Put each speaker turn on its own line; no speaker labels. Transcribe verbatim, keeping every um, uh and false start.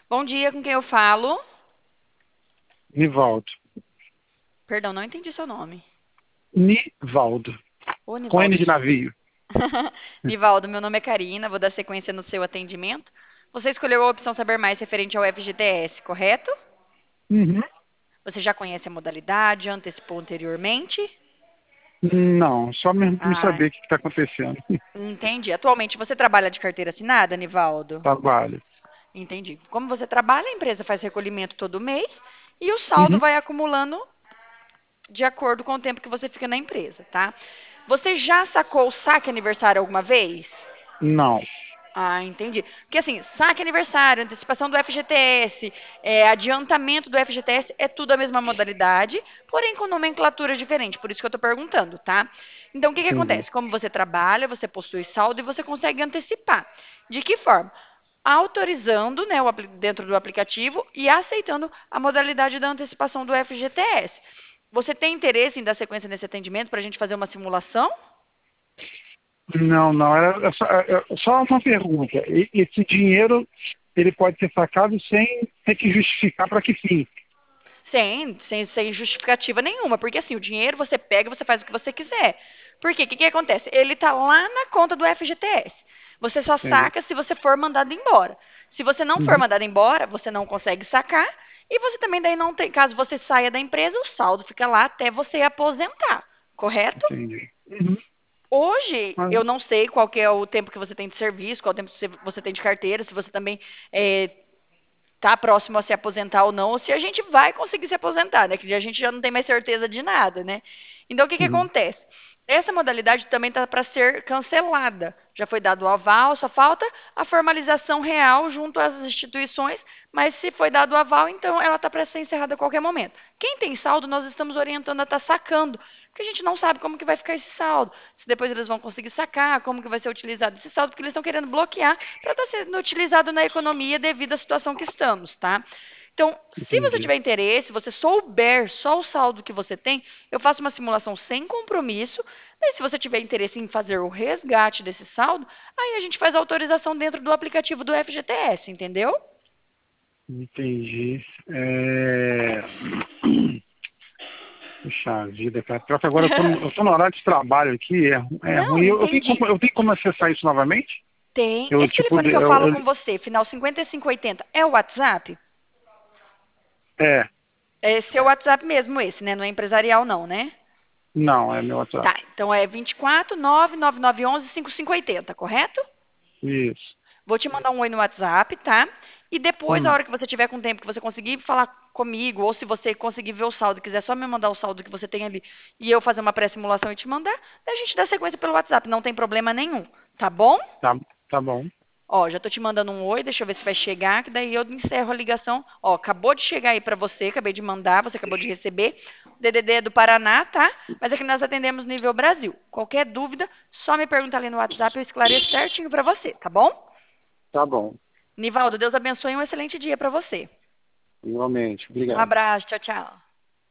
Bom dia, com quem eu falo?
Nivaldo.
Perdão, não entendi seu nome.
Nivaldo.
Ô,
Com
Nivaldo.
N de navio.
Nivaldo, meu nome é Karina, vou dar sequência no seu atendimento. Você escolheu a opção Saber Mais referente ao F G T S, correto?
Uhum.
Você já conhece a modalidade, antecipou anteriormente?
Não, só mesmo para me
Ah,
saber o que está acontecendo.
entendi. Atualmente você trabalha de carteira assinada, Nivaldo?
Trabalho.
Entendi. Como você trabalha, a empresa faz recolhimento todo mês e o saldo
Uhum.
vai acumulando de acordo com o tempo que você fica na empresa, tá? Você já sacou o saque aniversário alguma vez?
Não.
Ah, entendi. Porque assim, saque aniversário, antecipação do F G T S, é, adiantamento do F G T S, é tudo a mesma modalidade, porém com nomenclatura diferente, por isso que eu estou perguntando, tá? Então, o que que
Entendi.
acontece? Como você trabalha, você possui saldo e você consegue antecipar. De que forma? Autorizando, né, o apli- dentro do aplicativo e aceitando a modalidade da antecipação do F G T S. Você tem interesse em dar sequência nesse atendimento para a gente fazer uma simulação?
Não, não. É, é só, é- é só uma pergunta. E- Esse dinheiro, ele pode ser sacado sem ter que justificar para que fim?
Sem, sem, sem justificativa nenhuma, porque assim, o dinheiro você pega, você faz o que você quiser. Por quê? O que, que acontece? Ele está lá na conta do F G T S. Você só
Entendi.
saca se você for mandado embora. Se você não for
Uhum.
mandado embora, você não consegue sacar. E você também daí não tem, caso você saia da empresa, o saldo fica lá até você aposentar, correto?
Entendi. Uhum.
Hoje,
Mas,
eu não sei qual que é o tempo que você tem de serviço, qual o tempo que você você tem de carteira, se você também é, tá próximo a se aposentar ou não, ou se a gente vai conseguir se aposentar, né? Que a gente já não tem mais certeza de nada, né? Então, o que que
uhum.
acontece? Essa modalidade também está para ser cancelada. Já foi dado o aval, só falta a formalização real junto às instituições, mas se foi dado o aval, então ela está para ser encerrada a qualquer momento. Quem tem saldo, nós estamos orientando a estar sacando, porque a gente não sabe como que vai ficar esse saldo. Se depois eles vão conseguir sacar, como que vai ser utilizado esse saldo, porque eles estão querendo bloquear para estar sendo utilizado na economia devido à situação que estamos, tá? Então, se você
Entendi.
tiver interesse, você souber só o saldo que você tem, eu faço uma simulação sem compromisso. Daí, se você tiver interesse em fazer o resgate desse saldo, aí a gente faz a autorização dentro do aplicativo do F G T S, entendeu?
Entendi. É... Puxa vida, cara. Pior que agora eu tô, no- eu tô no horário de trabalho aqui, é, ru- é
Não,
ruim. Eu, eu, tenho
entendi.
como, eu tenho como acessar isso novamente?
Tem.
Eu,
Esse
tipo,
telefone que eu
eu,
falo
eu-
com você, final cinquenta e cinco oitenta, é o WhatsApp?
é,
É seu WhatsApp mesmo esse, né? Não é empresarial não, né?
não, é meu WhatsApp.
Tá, então é vinte e quatro, nove nove nove onze, cinquenta e cinco oitenta, correto?
Isso.
Vou te mandar um oi no WhatsApp, tá? E depois, a
Hum,
hora que você tiver com tempo, que você conseguir falar comigo, ou se você conseguir ver o saldo, quiser só me mandar o saldo que você tem ali e eu fazer uma pré-simulação e te mandar, daí a gente dá sequência pelo WhatsApp, não tem problema nenhum, tá bom?
tá, tá bom.
Ó, já tô te mandando um oi, deixa eu ver se vai chegar, que daí eu encerro a ligação. Ó, acabou de chegar aí pra você, acabei de mandar, você acabou de receber. O D D D é do Paraná, tá? Mas aqui nós atendemos nível Brasil. Qualquer dúvida, só me pergunta ali no WhatsApp, eu esclareço certinho pra você, tá bom?
Tá bom.
Nivaldo, Deus abençoe e um excelente dia pra você.
Igualmente.
Um
Obrigado.
abraço, tchau, tchau.